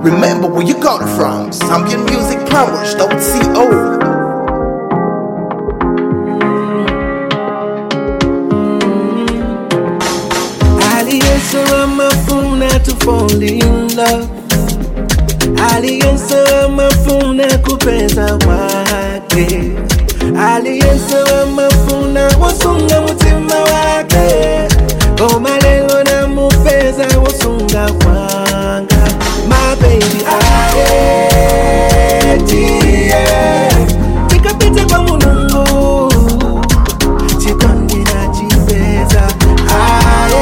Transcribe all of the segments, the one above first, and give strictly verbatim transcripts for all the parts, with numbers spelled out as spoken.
Remember where you got it from. Zambian Music Powers, dot co. Aliyense wamafuna to fall in love. Aliyense wamafuna kupeza wake. Aliyense wamafuna wasunga mutima wake. Goma lelo na mupeza wasunga wanga. My baby aye tiye tikapita kwa munungu chikondi na chipeza aye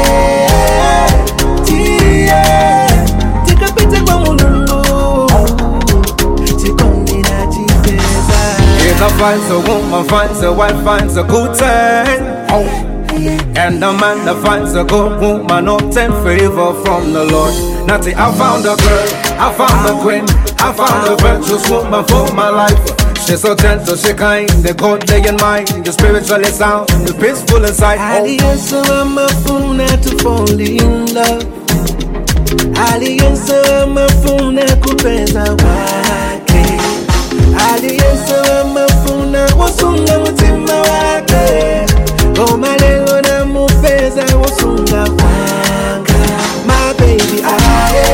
tiye tikapita kwa munungu chikondi na chipeza. If I find a woman, finds a wife, finds a good time, oh. And a man that finds a good woman, obtain favor from the Lord. Natty, I found a girl, I found a queen, I found a virtuous woman for my life. She's so gentle, she kind, the godly in mind, the spiritually sound, the peaceful inside. Aliyense wamafuna to fall in love. Aliyense wamafuna kupeza wake. Aliyense wamafuna wasunga mutima wake. Goma lelo na mupeza wasunga wanga. My baby aye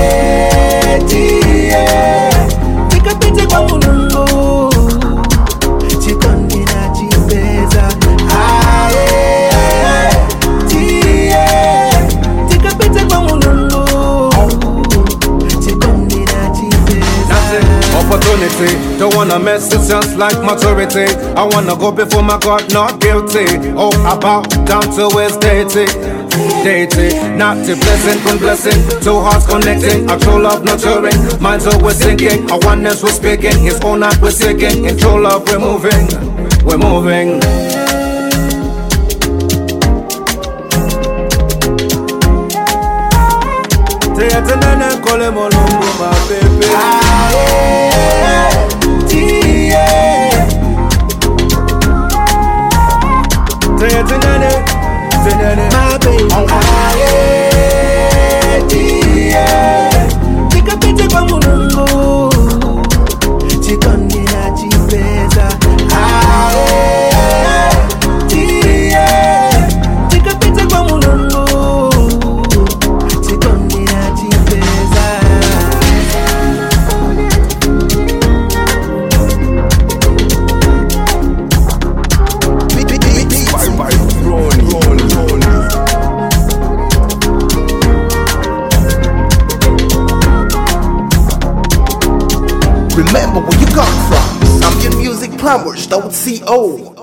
tiye tikapite kwa munungu chikondi na chipeza aye tiye tikapite kwa munungu chikondi na chipeza. Opportunity, don't wanna mess, it sounds like maturity. I wanna go before my God, not guilty. Oh, I bow down to his deity. Deity, not a blessing, one blessing. Two hearts connecting, a true love nurturing. Minds always sinking, a oneness we're speaking. His own heart we're seeking, in true love we're moving. We're moving. Teyatenene kole molongo ma pepe. Tiye Teyatenene, tenene. my baby aye tiye tikapite kwa munungu chikondi na chipeza aye tiye tikapite kwa munungu chikondi na chipeza. Remember where you got it from. Zambian Music Powers, dot co.